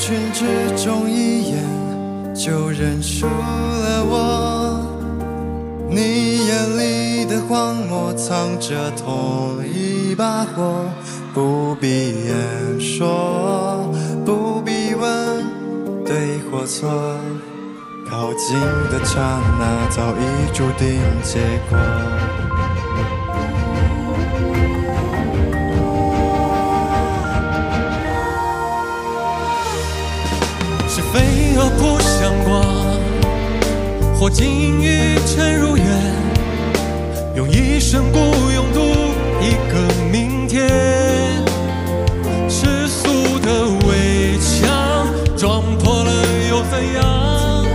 群之中一眼就认出了我，你眼里的荒漠藏着同一把火，不必言说，不必问对或错，靠近的刹那早已注定结果。 是飞蛾扑向光，或金玉沉入渊，用一生孤勇赌一个明天。世俗的围墙撞破了又怎样？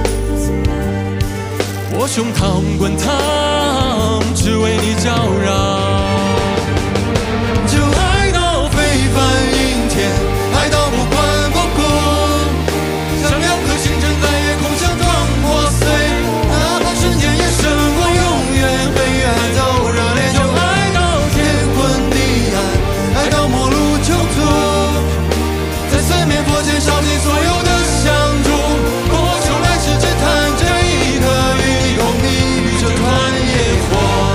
我胸膛滚烫，只为你叫嚷。 就爱到非凡阴天，爱到不管不顾，像两颗星辰在夜空相撞破碎，哪怕瞬间也胜过永远。黑暗都热烈，就爱到天昏地暗，爱到陌路囚徒，在四面佛前烧尽所有的香烛。我从来是只弹着一颗与你共你与这团野火。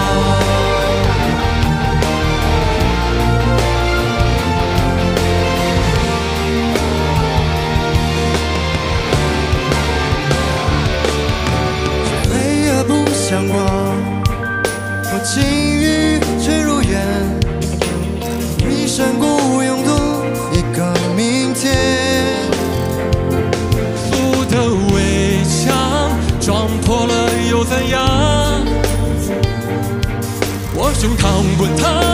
飞蛾扑向光，我金玉坠入渊，一生孤勇赌一个明天。 路的围墙撞破了又怎样？我胸膛滚烫，